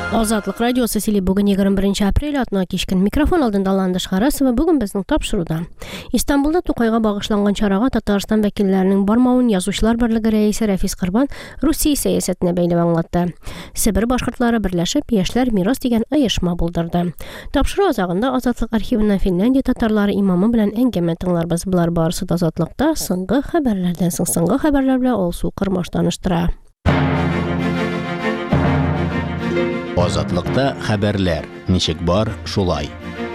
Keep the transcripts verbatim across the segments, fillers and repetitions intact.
Азатлык радиосы сили бүгін егерме беренче апрель атна кичкен микрофон алдында Ландыш Харасова бүгін безнең тапшыруда. Истанбулда Тукайга багышланган чарага Татарстан вәкилләренең бармавын Язучылар берлеге рәисе Рәфис Кырбан Русия сәясәтенә бәйле аңлатты. Себер башкортлары берләшеп Яшьләр мирас дигән оешма булдырды. Тапшыру азагында Азатлык архивына Финляндия татарлары имамы белән әңгәмә тыңларбыз. Булар барысы да Азатлыкта соңгы хәбәрләрдән соң соңгы хәбәрләр белән Алсу Кырмаш таныштыра. Азатлыкта хәбәрләр. Ничек бар, шулай.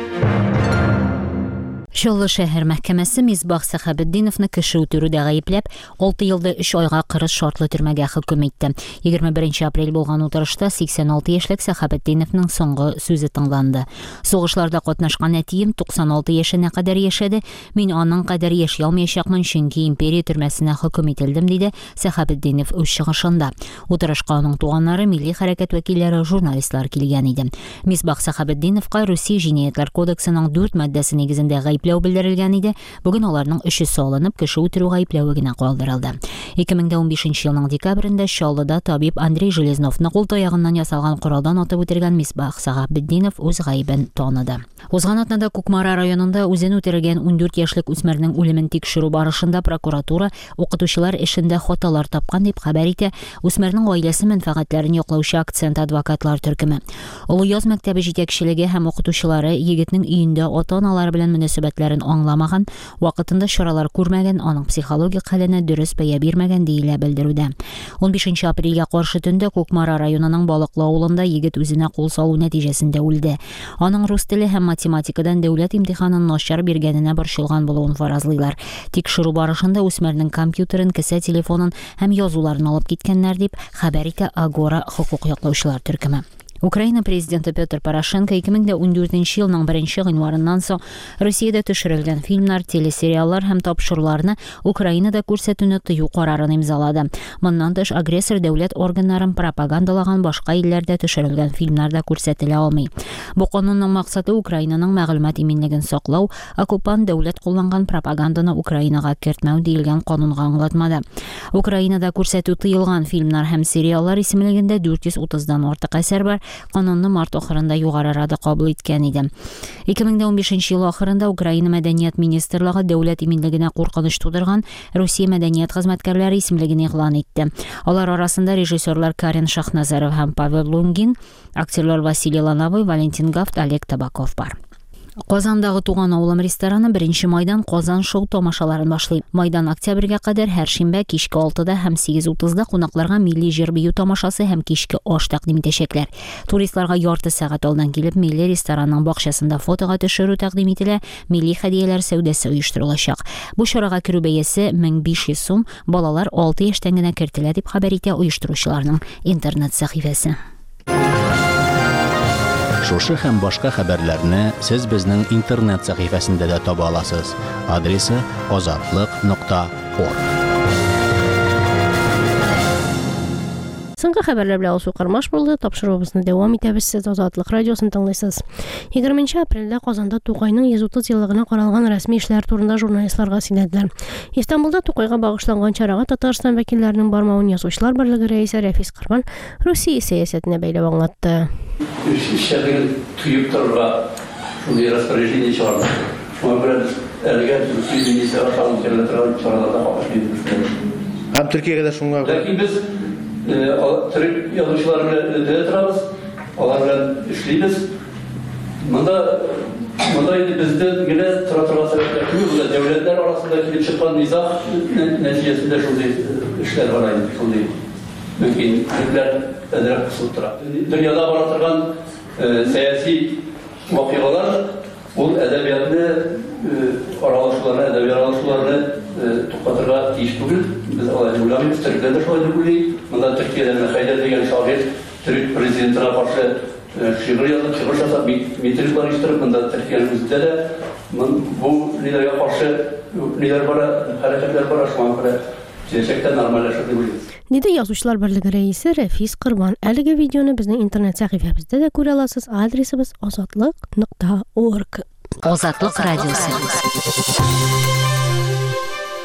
Чаллы шәһәр мәхкәмәсе Мисбах Сәхәбетдиновны кеше үтерүдә гаепләп, алты елда өч айга кырыс шартлы төрмәгә хөкем итте. егерме беренче апрель булган утырышта сиксән алты яшьлек Сәхәбетдиновның соңгы сүзе тыңланды. Сугышларда катнашкан әтием туксан алты яшенә кадәр яшәде. Мин аның кадәр яши алмаячакмын, чөнки империя төрмәсенә хөкем ителдем, диде Сәхәбетдинов үз чыгышында. Утырышка аның туганнары, милли хәрәкәт вәкилләре, журналистлар килгән иде. Мисбах Сәхәбетдиновка Русия җинаятьләр кодексының дүрт маддәсе нигезендә гаепләү белдерелгән иде. Бүген аларның өчесе салынып, кеше үтерү гаепләве генә калдырылды. ике мең унбишенче елның декабрендә Чаллыда табиб Андрей Железновны кул таягыннан ясалган коралдан атып үтергән Мисбах Сәхәбетдинов үз гаебен таныды. Узган атнада Кукмара районында үзен үтергән ундүрт яшьлек үсмернең үлемен тикшерү барышында прокуратура укытучылар эшендә хаталар тапкан дип хәбәр итә үсмернең гаиләсе мәнфәгатьләрен яклаучы акцент адвокатлар төркеме. Олы яз мәктәбе җитәкчелеге һәм укытучылары егетнең өендә ата-аналары белән мөнәсәбәтләрен аңламаган, вакытында чаралар күрмәгән, аның психологик хәленә дөрес бәя бирмәгән диелә белдерүдә. унбишенче апрельгә каршы төндә Кукмара районының Балыклы авылында егет үзенә кул салу нәтиҗәсендә үлде. Аның рус теле һәм математикадан дәүләт имтиханын начар биргәненә борчылган булуын фаразлыйлар. Тикшерү барышында үсмернең компьютерын, кесә телефонын һәм язуларын алып киткәннәр дип хәбәр итә Агора хокук яклаучылар төркеме. Украина президенты Петр Порошенко ике мең ундүртенче елның беренче гыйнварыннан соң Россиядә төшерелгән фильмнар, телесериаллар һәм тапшыруларны Украинада күрсәтүне тыю карарын имзалады. Моннан тыш агрессор дәүләт органнарын пропагандалаган башка илләрдә төшерелгән фильмнар да күрсәтелә алмый. Бу канунның максаты Украинаның мәгълүмат иминлеген саклау, оккупант дәүләт кулланган пропаганданы Украинага кертмәү диелгән канунга аңлатмада. Украинада күрсәтү тыелган фильмнар һәм сериаллар исемлегендә дүрт йөз утыздан артык әсәр бар. Канунны март ахырында югары рада кабул иткән иде. ике мең унбишенче ел ахырында Украина мәдәният министрлыгы дәүләт иминлегенә куркыныч тудырган Русия мәдәният хезмәткәрләре исемлеген игълан итте. Алар арасында режиссерлар Карен Шахназаров һәм Павел Лунгин, актерлар Василий Лановой, Валентин Гафт, Олег Табаков бар. Казандагы Туган авылым рестораны беренче майдан Казан шоу тамашаларын башлый. Майдан октябрьгә кадәр һәр шимбә кичке алтыда һәм сигез утызда кунакларга милли җыр бию тамашасы һәм кичке аш тәкъдим итәчәкләр. Туристларга ярты сәгать алдан килеп, милли ресторанның бакчасында фотога төшерү тәкъдим ителә, милли хәдияләр сәүдәсе оештырылачак. Бу чарага керү бәясе мең биш йөз сум, балалар алты яшьтән генә кертелә дип хәбәр итә оештыручыларның интернет сәхифәсе. Шушы һәм башка хәбәрләрне сез безнең интернет сәхифәсендә дә таба аласыз. Адресы азатлык нокта орг. Соңгы хәбәрләр белән Алсу Кырмаш булды. Тапшыруыбызны дәвам итәбез. Сез Азатлык радиосын тыңлыйсыз. егерменче апрельдә Казанда Тукайның йөз утыз еллыгына каралган рәсми эшләр турында журналистларга сөйләделәр. Истанбулда Тукайга багышланган чарага Татарстан вәкилләренең бармавын Язучылар берлеге рәисе Рәфис Кырбан Русия сәясәтенә бәйле аңлатты. İşlerini tüyüp tarla şunu raspоряжение çağırdı. Şuna böyle elge Türkiye'nin ise atalım kellettiren çağrılarda kapatmayı. Hem Türkiye'de de şunlar. Lakin biz Türk yazıcılarını denetiremiz, onlarla işleyiniz. Bunda bunda bizde yine taraftırası yapıyoruz. Devletler arasında kilip çıkan nizam neticesinde şunu işler var aynı şunu. Mümkün Türkler ederek kısıttıra. Dünyada baratırgan e, siyasi vakıyalar bu edebiyatını e, aralaşılarını, edebiyat aralaşılarını e, toplatırga iş bugün. Biz alayını ulamıyoruz. Türkler de şu ayını buluyor. Bundan Türkiye'den Mekayder degen şahit Türk prezidentine karşı e, şiir yazıp, şiir yazıp, mitingler iştirip, bundan Türkiye'nin üzerinde de bu liderine karşı lider var, hareketler var, şu an böyle gerçekten normalleşirdi buluyoruz. Диде Язучылар берлеге рәисе Рәфис Кырбан. Әлеге видеоны безнең интернет сәхифәбездә дә күрә аласыз. Адресыбыз азатлык нокта орг. Азатлык радиосы.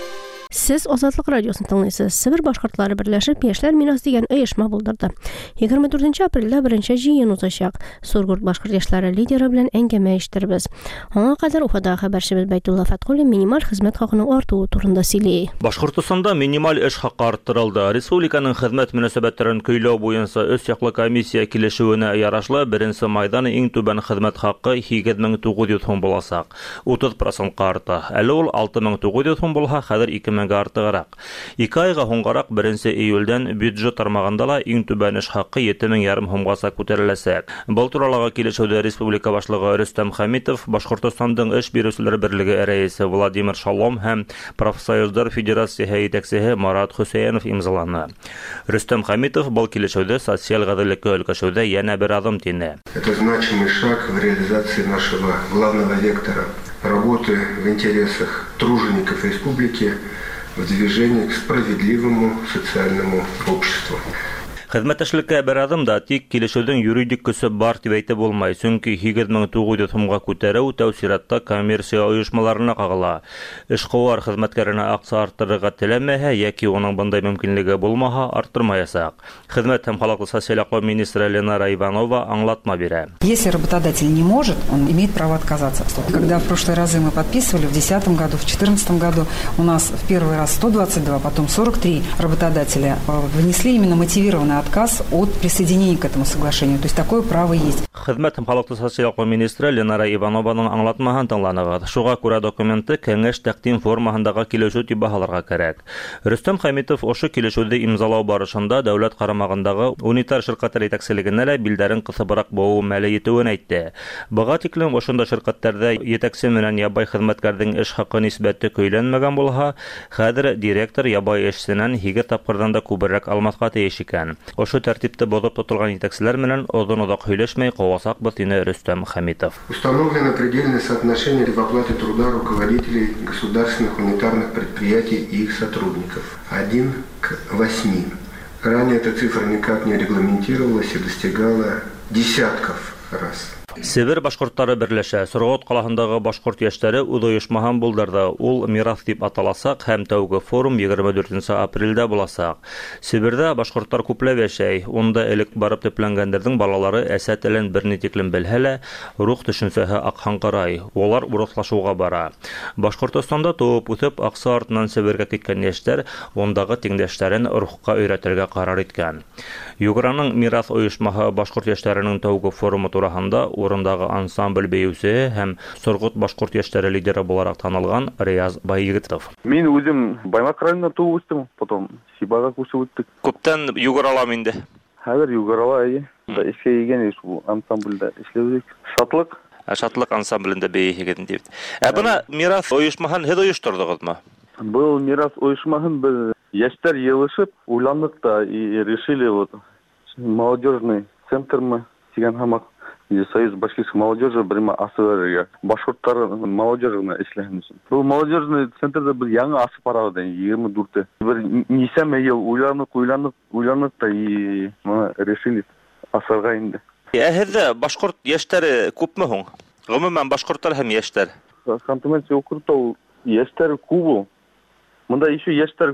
Сез Азатлык радиосын тыңлыйсыз. Себер башкортлары берләшеп Яшьләр Минас дигән оешма булдырды. егерме дүртенче апрельдә беренче җыен узачак. Сургут башкорт яшьләре лидеры белән әңгәмә ишетербез. Аңа кадәр Уфадагы хәбәрчебез Бәйтулла Фаткуллин минималь хезмәт хакының артуы турында сөйли. Башкортстанда минималь эш хакы арттырылды. Республиканың хезмәт мөнәсәбәтләрен көйләү буенча өч яклы комиссия килешүенә ярашлы беренче майдан иң түбән хезмәт хакы егерме мең тугыз йөз сум булачак. утыз процентка арта. Әле ул алты мең тугыз йөз сум булса, хәзер ике меңгә артыграк. Ике айга һуңгарак беренче июльдән бюджет тармагында ла иң түбән эш хакы җиде мең ярым сумгаса күтәреләсәк. Бу турылагы килешүдә республика башлыгы Рөстәм Хәмитов, Башкортстандың эш бирүчеләр берлеге рәисе Владимир Шалом һәм профсоюзлар федерациясе җитәкчесе Марат Хөсәенов имзаланы. Рөстәм Хәмитов бу килешүдә социаль гаделлеккә өлкәшүдә яңа бер адым тине. Это значимый шаг в реализации нашего главного вектора работы в интересах тружеников республики в движении к справедливому социальному обществу. Хезмәттәшлеккә бер адым да тик килешүдән юридик көсе бар дип әйтеп булмай, чөнки егерме мең тугыз йөз сумга күтәрү тәү сиратта коммерция оешмаларына кагыла. Эшкуар хезмәткәренә акча арттырырга теләмәһә яки уның бындай мөмкинлеге булмаһа, арттырмаясак. Хезмәт һәм халыклы социаль яклау министры Ленара Иванова аңлатма бирә. Если работодатель не может, он имеет право отказаться. Когда в прошлые разы мы подписывали, в две тысячи десятом году, в две тысячи четырнадцатом году у нас в первый раз сто двадцать два, потом сорок три работодателя внесли именно мотивированный отказ от присоединения к этому соглашению. То есть такое право есть. Хезмәт һәм халыклы социаль яклау министры Ленара Иванованың аңлатмаһын тыңланыгыз. Шуңа күрә документы кәңәш тәкъдим формаһындагы килешү дип баһаларга кирәк. Рөстәм Хәмитов ошо килешүдә имзалау барышында дәүләт карамагындагы унитар ширкәтләр җитәкчелегенә лә билдәрен кысыбрак буу мәле итүен әйтте. Быга тиклем ошонда ширкәтләрдә җитәкче менән ябай хезмәткәрнең эш хакы нисбәте көйләнмәгән булса, хәзер директор ябай эшченән егерме тапкырдан да күбрәк алмаска тиеш икән. Ошо тәртипте бозып тотылган җитәкчеләр менән озын-озак һөйләшмәй калсак бу дине Рөстәм Хәмитов. Установлено предельное соотношение в оплате труда руководителей государственных унитарных предприятий и их сотрудников. один к восьми. Ранее эта цифра никак не регламентировалась и достигала десятков раз. Себер башкортлары берләшә. Сургут калаһындагы башкорт яшьләре үз оешмаһын булдырды. Ул Мирас дип аталасак һәм тәүге форум егерме дүртенче апрельдә булачак. Себердә башкортлар күпләп яшәй. Унда элек барып төпләнгәннәрнең балалары әсә телен берни тиклем белһә лә, рух төшенсәһе акхаңкырай. Улар урыслашуга бара. Башкортстанда туып үсеп, акса артыннан Себергә киткән яшьләр ондагы тиңдәшләрен рухка өйрәтергә карар иткән. Юграның Мирас оешмаһы башкорт яшьләренең тәүге форумы турында урындагы ансамбль бәюсе һәм Сургут башкорт яшьләре лидеры буларак танылган Рияз Байегитов. Мин үзем Баймак районында туып үстем, потом Сибага күчеп үттек. Күптән югыралам инде. Хәзер югырала ие. Да эшкә егән шу ансамбльдә эшләбез. Шатлык. Шатлык ансамблендә бәйегән дип. Ә бuna Мирас оешмаһын һез оештырдыгызмы? Был Мирас оешмаһын без яшьләр елышып, уйландык та и решили вот молодежный центр мы дигән хамак Союз башкирской молодежи бирма асырырга. Башкортлар молодежына эшләһен өчен. Бу молодежный центрда бер яңа асып барады егерме дүртте. Бер нисәмә ел уйланып, уйланып, уйланып та и моны решили асырга инде. Ә һездә башкорт яшьләре күпме һуң? Гомумән башкортлар һәм яшьләр. Хантымәнче округта яшьләр күп. Монда еще яшьләр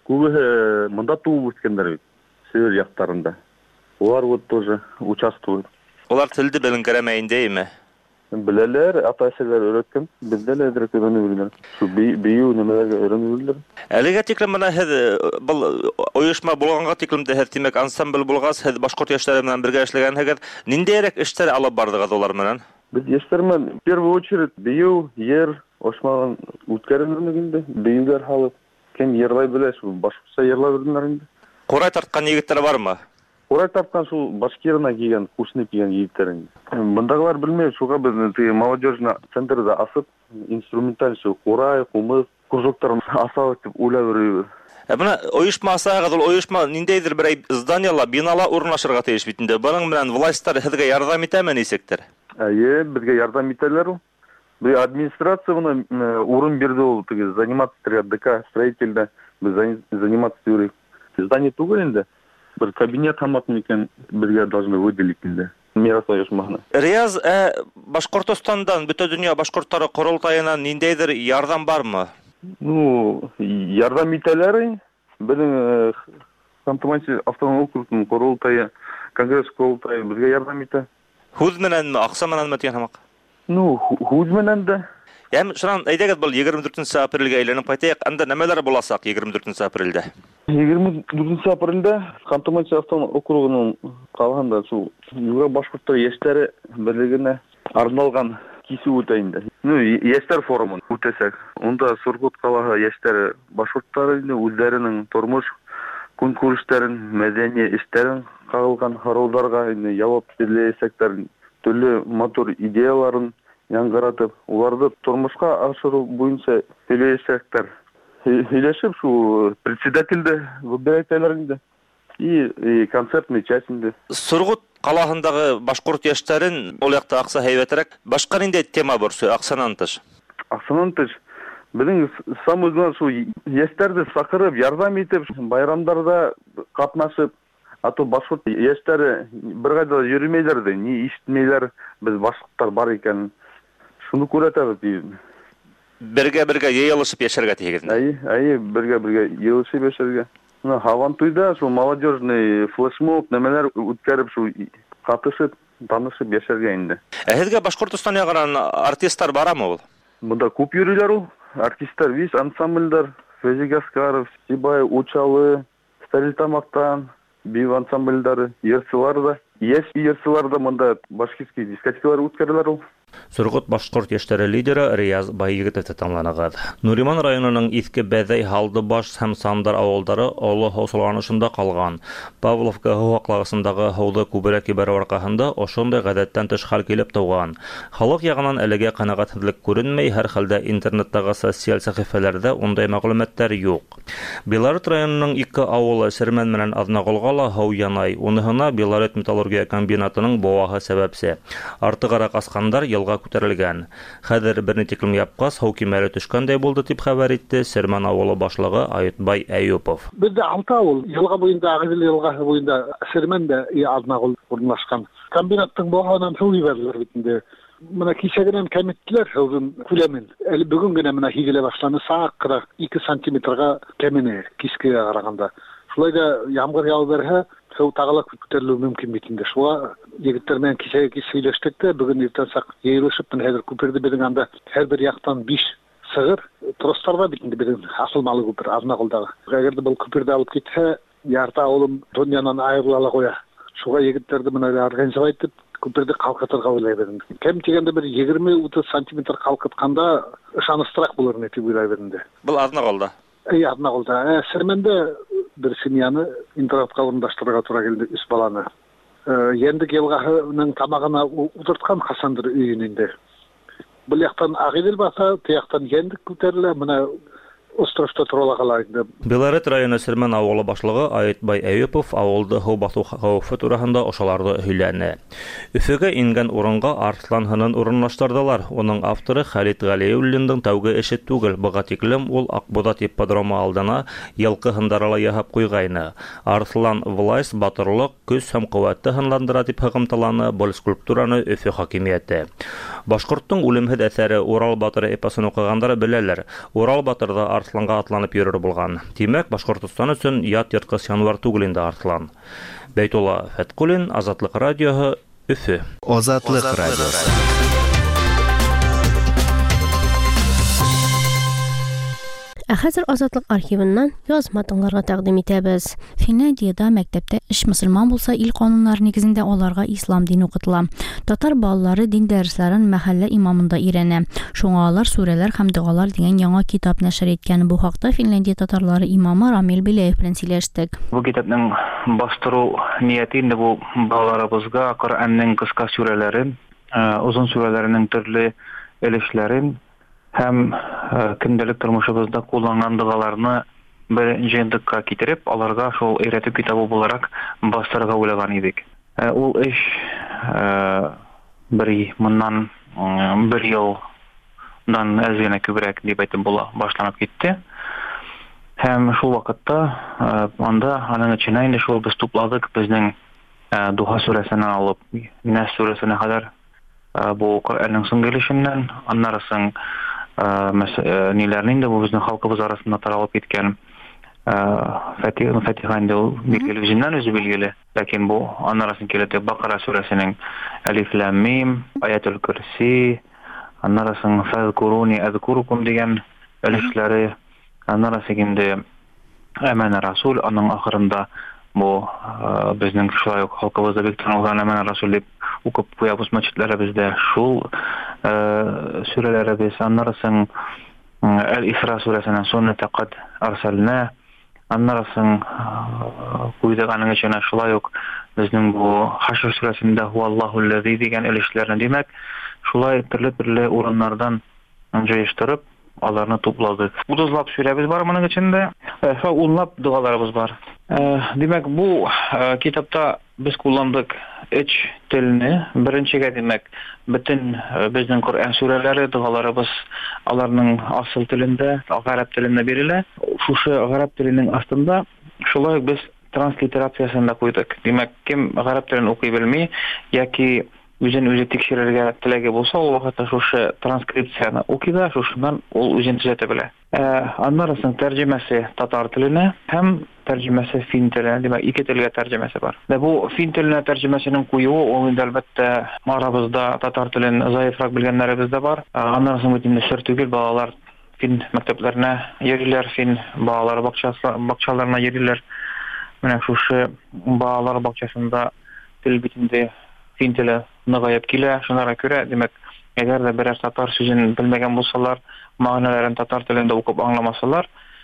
күбе монда туып үскәннәр бит. Север яктарында. Олар вот тоже участвуют. Олар телде беленгәрәмә индеме? Беләләр, ата-әсәләр өйрәткән, бездә лә әдрәк өйрәнүләр. Шу бию нәмәләргә өйрәнүләр. Әлегә тиклем менә һез бу оешма булганга тиклем дә һез тимәк ансамбль булгас, һез башкорт яшьләре белән бергә эшләгәнһегез, ниндәйрәк эшләр алып бардыгыз олар белән? Без яшьләр белән в первую очередь бию, ер, ошмаган үткәренергә инде, биюләр халык. Кем йырлай белә, шу башкортча йырлай беләләр инде. Курай тарткан егетләр бармы? Курай тарткан шул башкирына кигән, кушны кигән егетләр инде. Мондагылар белмәй, шуга без молодежный центрда асып, инструменталь шу курай, кумыс, кружоктарын асау дип уйлап йөрибез. Ә менә оешма асагыз, ул оешма ниндәйдер бер зданиялар, биналар урнашырга тиеш бит инде. Буның белән властьлар һезгә ярдәм итәме нисектер? Әйе, безгә ярдәм итәләр ул. Бу администрация буны урын бирде ул, теге заниматься ДК строительдә, без заниматься йөрик. Здание түгел инде. Бер кабинет хамак микән безгә должны выделить инде. Мирас оешмаһына. Рияз, ә Башкортстандан, бөтен дөнья башкортлары корылтаеннан ниндәйдер ярдәм бармы? Ну, ярдәм итәләр. Безнең Ханты-Мансийск автономияле округының корылтайы, конгресс корылтайы безгә ярдәм итә. Һүз менән, акча менән дигән хамак. Ну, һүз менән дә. Ям шуннан әйдәгез бул егерме дүртенче апрельгә әйләнеп кайтыйк. Анда нәмәләр буласак егерме дүртенче апрельдә? егерме дүртенче апрельдә Ханты-Мансийск автономияле округының калганда шул Югары Башкорттар яшьләре берлегенә арналган кисү үтә инде. Ну, яшьләр форумын үтәсәк. Онда Сургут каласы яшьләре башкортлары үзләренең тормыш көнкүрешләрен, мәдәни эшләрен кагылган харылдарга җавап бирәсәкләр, төрле матур идеяларын яңгыратып, уларды тормышка ашыру буенча сөйләшәкләр. Сөйләшеп шу председательдә выбирательләр инде. И концертный часть инде. Сургут калаһындагы башкорт яшьләрен ул якта акса һәйбәтрәк. Башка нинди тема бар шу аксанан тыш? Аксанан тыш безнең сам үзенә шу яшьләрне сакырып, ярдәм итеп, байрамнарда катнашып, ато башкорт яшьләре бер кайда йөрмәйләр дә, ни ишетмәйләр, без башкортлар бар икән. Шуны күрәтәбез. Бергә-бергә йыелышып яшәргә тиегез. Әй, әй, бергә-бергә йыелышып яшәргә. Ну, Хавантуйда шу молодежный флешмоб нәмәләр үткәреп, шу катышып, танышып яшәргә инде. Ә һезгә Башкортстан ягынан артистлар барамы ул? Монда күп йөриләр ул. Артистлар, вис ансамбльләр, Фәзи Гаскаров, Сибай Учалы, Стәлтамактан, бив ансамбльләре, йырчылар да, яшь йырчылар да монда башкирский дискотекалар үткәрәләр ул. Сургут башкорт яшьләре лидеры Рияз Байегетов таңланыгыз. Нуриман районының Иске Бәдәй, Халдыбаш һәм Сандар авылдары олы хосыланышында калган. Павловка һаваклагысындагы һаулы күбрәк ибәр аркаһында ошондай гадәттән тыш хәл килеп туган. Халык ягынан әлегә канәгатьлек күренмәй, һәр хәлдә интернеттагы социаль сәхифәләрдә ундай мәгълүматлар юк. Белорет районының ике авылы Сермән менән Азнагылга ла һау янай. Уныһына Белорет металлургия комбинатының баваһы сәбәпсе. Артыгарак аскандар ялга күтәрелгән. Хәзер берни тиклем япкас һау кимәле төшкәндәй булды дип хәбәр итте Сермән авылы башлыгы Аятбай Әюпов. Бездә алты авыл, елга буенда, Агыдел елгасы буенда Сермәндә и Азнагыл урнашкан. Комбинаттың баваһынан һау ибәрләр бит инде. Менә кичәгенән кәмиттеләр һауын күләмен. Әле бүген генә менә һигелә башланы саккырак ике сантиметрга кәмене кискегә караганда. Шулай да ямгыр яуып берһә, һау тагылак күтәрелү мөмкин бит инде. Шуңа егетләр белән кичәгә сөйләштек тә, бүген иртәнсәк йыелышып хәзер күперде безнең анда һәр бер яктан биш сыгыр тростарда бит инде безнең асылмалы күпер Азнагылдагы. Әгәр дә бу күпердә алып китһә, ярты авылым дөньядан аерыла куя. Шуңа егетләрне менә организовать итеп күперде калкытырга уйлайбыз. Кем дигәндә бер егерме утыз сантиметр калкытканда ышаныстырак булыр дип уйлайбыз инде. Бу Азнагылда. Әй, Азнагылда. Сермәндә бер семьяны интернатка урындаштырырга туры килде, үз баланы. Ендик елгаһының тамагына утырткан Хасандыр өйүнүндө. Бул яктан Агыдел баса, тияктан Ендик күтәрелә, менә островта торалар инде. Белорет районы Сермән авылы башлыгы Аятбай Әюпов авылды һау басу хәвефе турында ошаларды һөйләне. Өфөгә ингән урынга Арслан һынын урынлаштырдылар. Уның авторы Халит Галиуллинның тәүге эше түгел, быга тиклем ул Акбудат ипподромы алдына ялкы һындарала яһап куйгайны. Арслан власть, батырлык, көч һәм куәтте һынландыра дип хакымталаны бұл скульптураны Өфө хакимияте. Башкорттың үлемһез әсәре Урал батыры эпосын укыгандар беләләр. Урал батырда Арсланга атланып йөрер булган. Димәк, Башкортстан өчен ят йырткыч январ түгел инде Арслан. Бәйтулла Фәткулин, Азатлык радиоһы, Өфө. Азатлык радиосы. Ә хәзер Азатлык архивыннан язма тыңларга тәкъдим итәбез. Финляндиядә мәктәптә эш мөселман булса, ил кануннары нигезендә аларга ислам дин укытыла. Татар балалары дин дәресләрен мәхәллә имамында өйрәнә. Шуңа алар сүрәләр һәм дугалар дигән яңа китап нәшер иткән. Бу хакта Финляндия татарлары имамы Рамил Биләев белән сөйләштек. Бу китапның бастыру нияте инде бу балаларыбызга Коръәннең кыска сүрәләрен, узун сүрәләренең төрле элешләрен һәм көндәлек тормышыбызда кулланган дугаларны бер җыентыкка китереп, аларга шул өйрәтү китабы буларак бастырырга уйлаган идек. Ул эш бер моннан бер елдан әз генә күбрәк дип әйтеп була башланып китте. Һәм шул вакытта анда аның içенә инде шул без тупладык безнең Духа сүрәсеннән алып Нас сүрәсенә кадәр бу Коръәннең соңгы өлешеннән, аннары соң ниләрне инде бу безнең халкыбыз арасында таралып киткән Фатиха Фатиха инде ул билгеле үзеннән үзе билгеле, ләкин бу анарасын киләтә Бакара сүрәсенең Алиф Лам Мим, Аятул Курси, анарасын Фазкуруни Азкурукум дигән өлешләре, анарасы инде Әмән Расул, аның ахырында бу безнең шулай ук халкыбызда бик танылган Әмән Расул дип укып куябыз мәчетләребездә. Шул сүрәләребез, анарасын Әл-Исра сүрәсеннән соңына тәкъд арсална, анарасын куйдыганың өчен шулай ук безнең бу Хашр сүрәсендә Хуаллаху ллази дигән өлешләрне, димәк, шулай төрле-төрле урыннардан җыештырып аларны тупладык. утызлап сүрәбез бар моның içinde, унлап дуаларыбыз бар. Димәк, бу китапта без кулландык өч телне. Беренчегә, димәк, бөтен безнең Коръән сүрәләре, дуаларыбыз аларның асыл телендә, гарәп телендә бирелә. Шушы гарәп теленең астында шулай без транслитерациясын да куйдык. Димәк, кем гарәп телен укый белми яки үзен үзе тикшерергә теләге булса, ул вакытта шушы транскрипцияны укыйда, шушыннан ул үзен төзәтә белә. Аннарысын тәрҗемәсе татар теленә һәм тәрҗемәсе фин теленә, димәк, ике телгә тәрҗемәсе бар. Дә бу фин теленә тәрҗемәсенең куюы, ул инде әлбәттә арабызда татар телен заифрак белгәннәребез дә бар. Аннарысын бөтенләй сер түгел, балалар фин мәктәпләренә йөриләр, фин балалар бакчаларына йөриләр. Менә шушы балалар бакчасында тел битендә фин теле ныгаеп килә, шунара күрә, димәк, әгәр дә берәр татар сүзен белмәгән булсалар, мәгънәләрен татар телендә укып аңламасалар,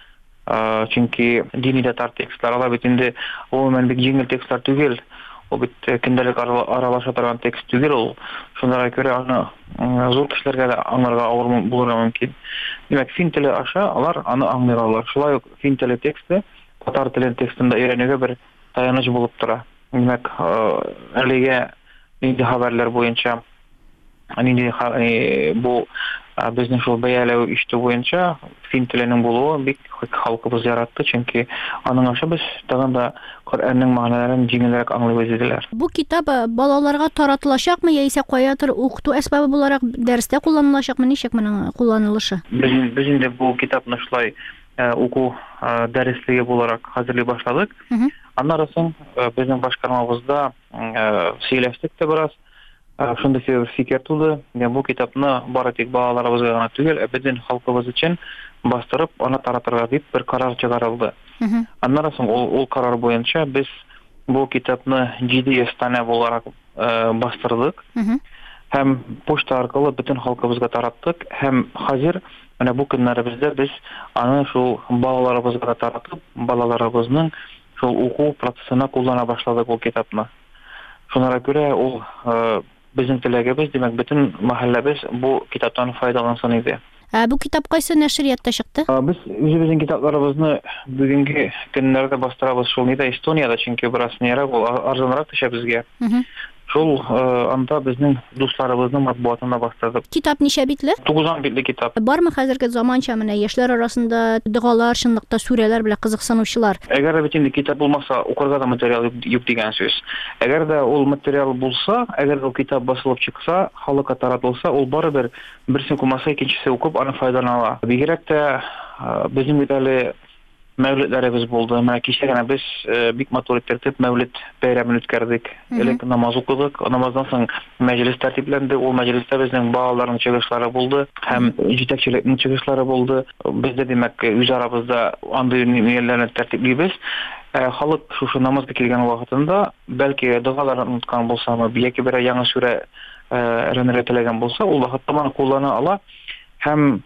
чөнки дини татар текстлар ала бит инде гомумән бик җиңел текстлар түгел, ул бит көндәлек аралаша торган текст түгел ул. Шунара күрә аны зур кешеләргә дә аңларга авыр булырга мөмкин. Димәк, фин теле аша алар аны аңлыйлар. Шулай ук фин теле тексты татар теле текстында өйрәнүгә бер таяныч булып тора. Димәк, әлегә нинди хәбәрләр буенча, нинди бу безнең шул бәяләү ишетү буенча фин теленең булуы бик халкыбыз яратты, чөнки аның аша без тагын да Коръәннең мәгънәләрен җиңелрәк аңлый белдек. Бу китап балаларга таратылачакмы яисә каядыр укыту әсбабы буларак дәрестә кулланылачакмы, ничек моның кулланылышы? Без без инде бу китапны шулай уку дәреслеге буларак хәзерли башладык. Аннарысын безнең башкармабызда сөйләштек тә бераз. Шунда фикер туды. Бу китапны бары тик балаларыбызга гына түгел, бөтен халкыбыз өчен бастырып, аны таратырга дип бер карар чыгарылды. Аннарысын ул карар буенча без бу китапны җиде йөз тане буларак бастырдык. Һәм почта аркылы бөтен халкыбызга тараттык. Һәм хәзер менә бу көннәребездә без аны шул балаларыбызга таратып, балаларыбызның шул уку процессына куллана башладык ул китапны. Шунара күрә ул безнең теләгебез, димәк, бөтен мәхәлләбез бу китаптан файдалансын иде. Бу китап кайсы нәшриятта чыкты? Без үзебезнең китапларыбызны бүгенге көннәрдә бастырабыз шул нидә Эстонияда, чөнки бераз нерәк ул арзанрак төшә безгә. Шул анда безнең дусларыбызның матбуатына бастырдык. Китап ничә битле? тугыз битле китап. Бармы хәзерге заманча менә яшьләр арасында дугалар, чынлыкта сүрәләр белән кызыксынучылар? Әгәр бит инде китап булмаса, укырга да материал юк дигән сүз. Әгәр дә ул материал булса, әгәр ул китап басылып чыкса, халыкка таратылса, ул барыбер берсен кумаса, икенчесе укып, аны файдалана ала. Бигрәк тә безнең бит әле мәүлидләребез булды. Менә кичә генә без бик матур итеп мәүлид бәйрәмен үткәрдек. Элек намаз укыдык, намаздан соң мәҗлес тәртипләнде. Ул мәҗлестә безнең балаларның чыгышлары булды һәм җитәкчелекнең чыгышлары булды. Без дә, димәк, үз арабызда андый ниятләрне тәртиплибез. Халык шушы намазга килгән вакытында, бәлки дугаларын уныткан булсамы, яки бер яңа сүрә өйрәнергә теләгән булса, ул вакытта моны куллана ала һәм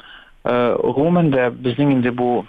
гомумән дә безнең инде бу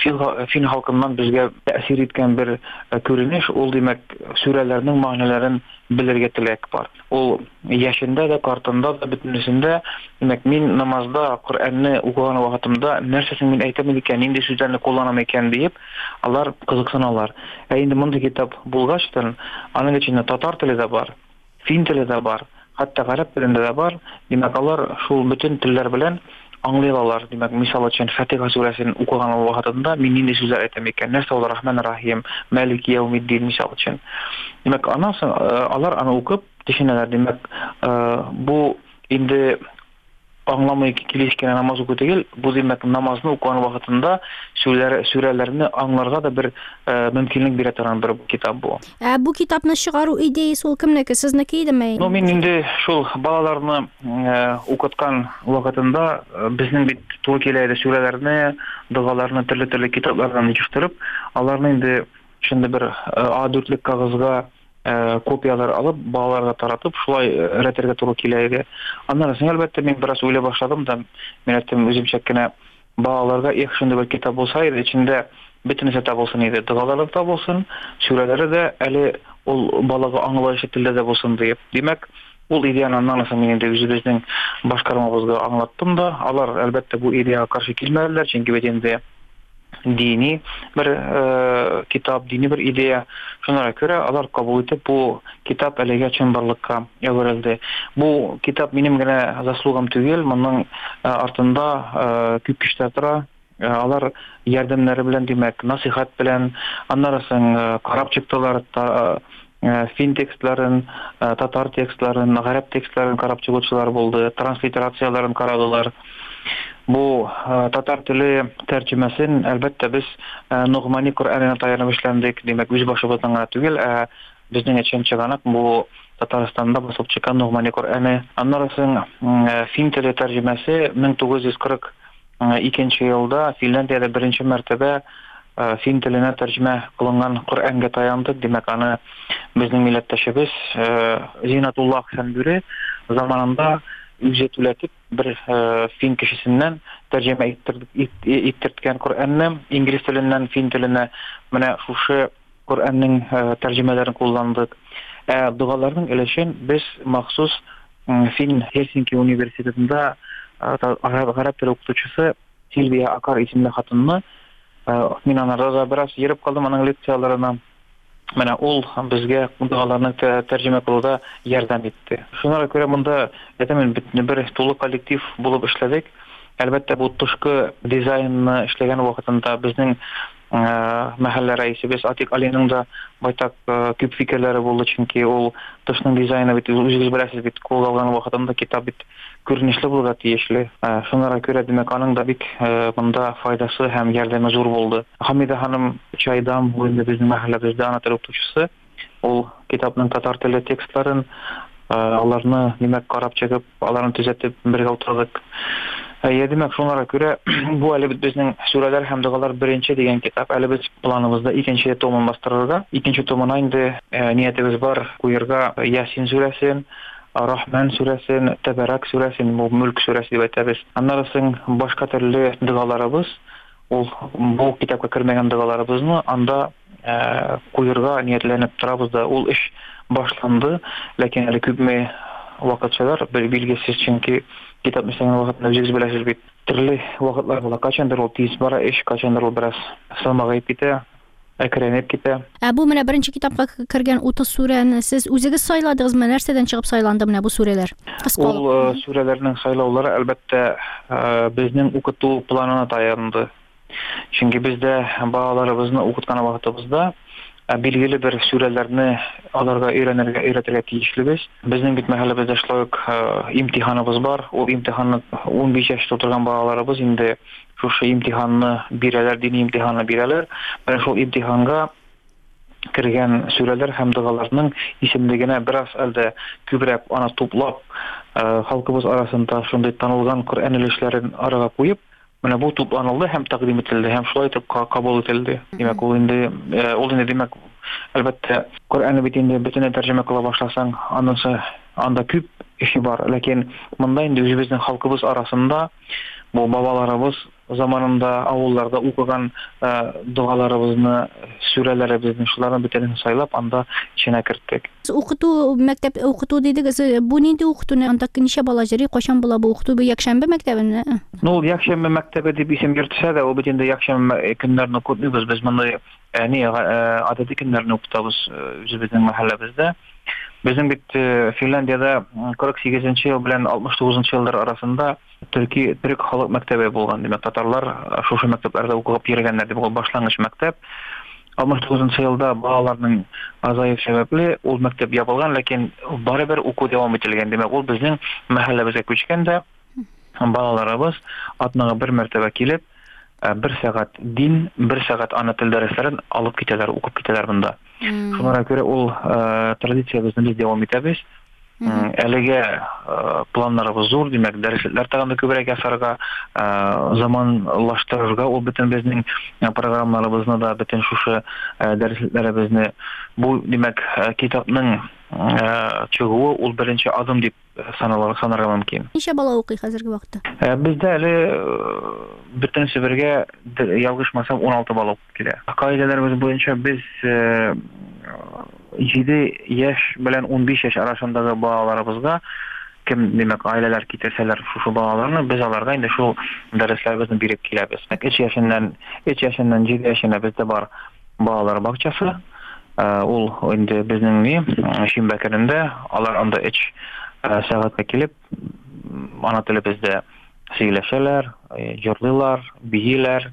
фин халкыннан безгә тәэсир иткән бер күренеш, ул, димәк, сүрәләрнең мәгънәләрен белергә теләк бар. Ул яшендә дә, картында да, бөтенлесендә, димәк, мин намазда Коръәнне укыган вакытымда нәрсәсен мин әйтәм икән, нинди сүзләрне кулланам икән дип, алар кызыксыналар. Ә инде мондый китап булгач, аның içендә татар теле дә бар, фин теле дә бар, хәтта гарәп телендә дә бар. Димәк, алар шул бөтен телләр белән аңлыйлар. Димәк, мисал өчен Фатиха сүрәсен укыган вакытында мин нинди сүзләр әйтәм икән, нәрсә ул Рахман Рахим, Малик Яумиддин мисал өчен. Димәк, анасы алар аны укып төшенәләр. Димәк, бу инде аңламый килешкән намаз уку түгел, бу димәк намазны укыган вакытында сүрәләр сүрәләрне аңларга да бер мөмкинлек бирә торган бер китап бу. Ә бу китапны чыгару идеясе ул кемнеке? Сезнеке идеме? Ну, мин инде шул балаларны укыткан вакытында безнең бит туры килә иде сүрәләрне, дугаларны төрле-төрле китаплардан җыштырып, аларны инде шунда бер А дүртлек кагызга копиялар алып, балаларга таратып, шулай рәтергә туры килә иде. Аннан соң әлбәттә мин бераз уйлый башладым да, мин әйттем үземчә генә балаларга их шунда бер китап булса иде, içinde бөтенесе табылсын иде, дугалары табылсын, сүрәләре дә әле ул балага аңлаешлы телдә дә булсын дип. Димәк, ул идеяны аннан соң мин инде үзебезнең башкармабызга аңлаттым да, алар әлбәттә бу идеяга каршы килмәделәр, чөнки бит инде dini bir e, kitap, dini bir ideya. Şunlara göre alar kabul edip bu kitap elege çınbarlıkka öğrenildi. Bu kitap benim gene zaslugam tügel, bunun e, artında e, küp kişiler tura. E, alar yardımları bilen demek, nasihat bilen, anlarasın e, karab çıktılar, ta, e, fin tekstlerin, e, tatar tekstlerin, garip tekstlerin karab çıkıcılar buldu, transliteratsiyaların karadılar. Bu e, tatar tili tercümesin elbette biz e, Nuğmani Kur'an'ına dayanıp işlendik. Demek biz başımızdan tügel e, bizden için çıkanak bu Tataristan'da basıp çıkan Nuğmani Kur'an'ı. Anlarasın e, fin tili tercümesi bin dokuz yüz kırk ikinci yılda Finlandiyada birinci mertebe e, fin tiline tercüme kılıngan Kur'an'a dayandık. Demek anı bizden milletteşimiz e, Zinatullah Sendüri zamanında ücret üretip bir e, fin kişisinden tercüme ettirdik, ettirtken Kur'an'ı İngiliz tilinden fin tiline mene şu Kur'an'ın e, tercümelerini kullandık. E, dualarının eleşen biz mahsus e, fin Helsinki Üniversitesi'nde e, Arap tili okutuvçusu Silvia Akar isimli hatununu e, min anarda da biraz yerip kaldım onun leksiyalarına. Mana ol bizge dualarını tercüme kılıda yardım etti. Şunlara göre bunda etemin bir tolu kolektif bulup işledik. Elbette bu tuşku dizaynını işlegen vakitinde bizning e, mahalle reisi biz Atik Ali'nin da baytak e, küp fikirleri buldu çünkü o tuşnun dizaynı bit üzgüz bilesiz bit kol algan vakitinde kitap bit görünüşlü buldu tiyişli. E, şunlara göre demek anın da bit e, bunda faydası hem yardımı zor buldu. Hamide Hanım üç aydan boyunca bizim mahallemizde ana tili okutuvçusu. O kitapның tatar tili tekstlerin e, alarını demek karab çekip alarını düzeltip birge oturduk. Ya demek şunlara göre bu әле bizning сүрәләр һәм дугалар birinci degan kitap әле biz planımızda ikinci tomon bastırırga. İkinci tomona indi e, niyetimiz var kuyurga Yasin сүрәсен, Rahman сүрәсен, Teberek сүрәсен, bu Mülk сүрәсе дип әйтәбез. Аннарысын башка төрле дугаларыбыз, ул бу китапка кергән дугаларыбызны анда e, kuyurga niyetленеп торабыз да. Ул эш башланды, ләкин әле күпме вакытчылар билгесез чөнки kitap mesela vakitinde üzgüz bilesiz bit. Türlü vakitler bola. Kaçandır ol tiz bara iş, kaçandır ol biraz sılmagayıp gite, ekrenip gite. Bu mene birinci kitapka kirgen otuz sureni siz üzügiz sayladığızmı? Nerseden çıkıp saylandı mene bu sureler? Ol surelerinin saylavları elbette bizning okutu planına dayandı. Çünkü bizde bağlarımızın okutkan vakitibizde belgili bir surelerini alarga öğrenirge, öğretirge tiyişlibiz. Bizning bit mahallemizde şulayık imtihanımız var. O imtihanı on beş yaşta oturgan bağlarımız indi şu şey imtihanını bireler, dini imtihanını bireler. Ben şu imtihanga kirgen sureler hem dualarının isimligine biraz elde kübrep ana toplap halkımız arasında şunday tanılgan Kur'an ilişkilerin araga koyup Mana bu toplanıldı hem takdim edildi hem şulay etip kabul edildi. Demek ol indi ol indi demek elbette Kur'an'ı bitinde bütüne tercüme kıla başlasan andan anda küp işi var. Lakin bunda indi özümüzün halkımız arasında bu babalarımız zamanında avullarda okugan e, dualarımızı, sürelerimizni, şuların bütününü saylap anda içine kirttik. Okutu mektep okutu dediniz. Bu neydi okutu? Anda niçe balajeri koşan bula bu okutu? Bu Yakşembe mektebinde? No, Yakşembe mektebi dip isim yurtsa da o bütünde Yakşembe günlerini okutmuyoruz. Biz bunu e, niye adeti günlerini okutabız özümüzün mahallemizde. Bizim bit Finlandiyada kırk sekizinci yıl bilen altmış dokuzuncu yıllar arasında Türkiye Türk Halk Mektebi bolgan. Demek Tatarlar şoşu mekteplerde okup yürügenler diye bu başlangıç mektep. altmış dokuzuncu yılda bağlarının azayıp sebeple ol mektep yapılgan, lakin baribir oku devam etilgen. Demek ol bizning mahallemizga köçkende балаларыбыз атнага бер мәртәбә килеп, бер сәгать дин, бер сәгать ана тел дәресләрен алып китәләр, укып китәләр монда. Шуңа күрә ул традициябезне без дәвам итәбез. Әлегә планнарыбыз зур, димәк, дәресләр тагын күбрәк ясарга, заманлаштырырга ул бөтен безнең программаларыбызны да, бөтен шушы дәресләребезне, бу, димәк, китапның чыгуы ул беренче адым дип санарга мөмкин. Ничә бала укый хәзерге вакытта? Бездә әле бөтен Себергә ялгышмасам он алты бала укып килә. Каиделәребез буенча без җиде яшь белән он биш яшь арасындагы балаларыбызга кем, димәк, аиләләр китерсәләр шушы балаларны, без аларга инде шул дәресләребезне биреп киләбез. өч яшеннән өч яшеннән җиде яшенә бездә бар балалар бакчасы. Ул инде безнең ни, Шимбә көнендә алар анда өч сәгатькә килеп, ана телебездә сөйләшәләр, җырлыйлар, бийләр,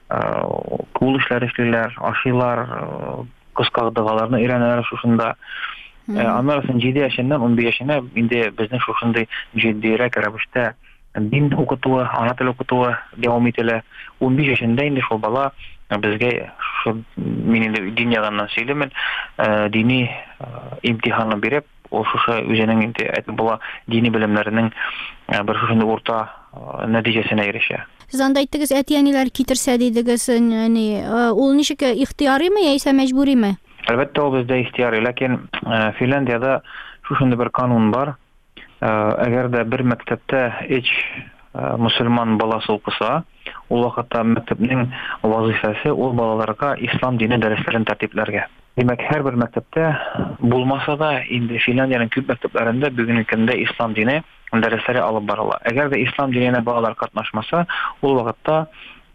кул эшләре эшлиләр, ашыйлар, кыска дәгъваларны өйрәнәләр шушында. Аннан соң җиде яшеннән он биш яшенә инде безнең шушындый җитдирәк рәвештә дин укытуы, ана тел укытуы дәвам ителә. он биш яшендә инде шул бала безгә мин инде дин ягыннан сөйләмен, дини имтиханны биреп, ул шушы үзенең инде әйтеп була дини белемнәренең бер шушындый урта нәтиҗәсенә ирешә. Сез анда әйттегез, әти-әниләр китерсә дидегез, яни ул ничек, ихтиярымы яисә мәҗбүриме? Әлбәттә, ул бездә ихтияри, ләкин Финляндиядә шушындый бер канун бар. Әгәр дә бер мәктәптә өч мөселман баласы укыса, ул вакытта мәктәпнең вазифасы ул балаларга ислам дине дәресләрен тәртипләргә. Димәк, һәрбер мәктәптә булмаса да, инде Финляндиянең күп мәктәпләрендә бүгенге көндә ислам дине дәресләре алып барыла. Әгәр дә ислам диненә балалар катнашмаса, ул вакытта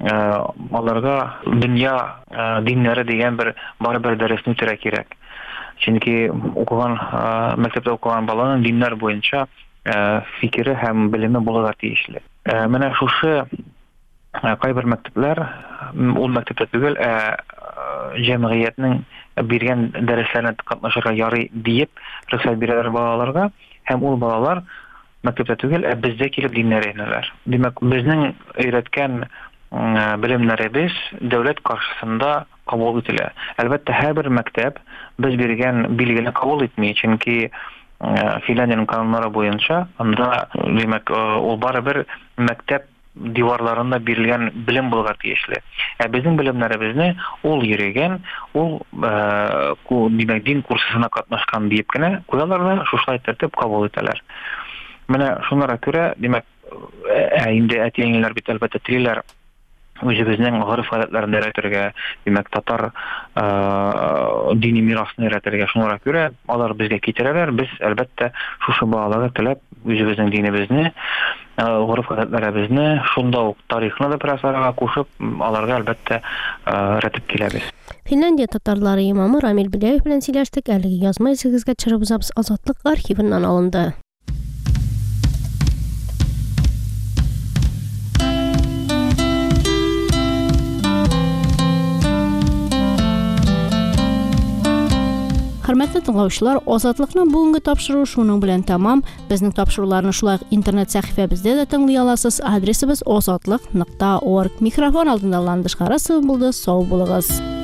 аларга дөнья диннәре дигән бер барыбер дәресне үтәргә кирәк. Чөнки укыган мәктәптә укыган баланың диннәр буенча фикере һәм белеме булырга тиешле. Менә шушы кайбер мәктәпләр, ул мәктәптә түгел, җәмгыятьнең биргән дәресләренә катнашырга ярый диеп рөхсәт бирәләр балаларга, һәм ул балалар мәктәптә түгел, ә бездә килеп диннәр өйрәнәләр. Димәк, безнең өйрәткән белемнәребез дәүләт каршысында кабул ителә. Әлбәттә, һәрбер мәктәп без биргән билгене кабул итми, чөнки Финляндиянең кануннары буенча, анда, димәк, ул барыбер мәктәп диварларында бирелгән белем булырга тиешле. Ә безнең белемнәребезне ул йөрегән, ул димәк дин курсына катнашкан диеп кенә куялар да шушлай тәртип кабул итәләр. Менә шунларга күрә, димәк, инде әти-әниләр бит әлбәттә телиләр үзебезнең гореф-гадәтләрен өйрәтергә, димәк, татар дини мирасын өйрәтергә. Шунларга күрә алар безгә китерәләр, без әлбәттә шушы балаларга теләп үзебезнең динебезне, гореф-гадәтләребезне, шунда ук тарихны да бераз арага кушып, аларга әлбәттә рәтеп киләбез. Финляндия татарлары имамы Рамил Беляев белән сөйләштек. Әлеге язма эзегезгә төшереп узабыз, Азатлык архивыннан алынды. Хөрмәтле тыңлаучылар, Азатлыкның бүгенге тапшыруы шуның белән тәмам. Безнең тапшыруларны шулай интернет сәхифәбездә дә тыңлый аласыз. Адресыбыз азатлык нокта орг. Микрофон алдында Ландыш Харасова булды. Сау булыгыз.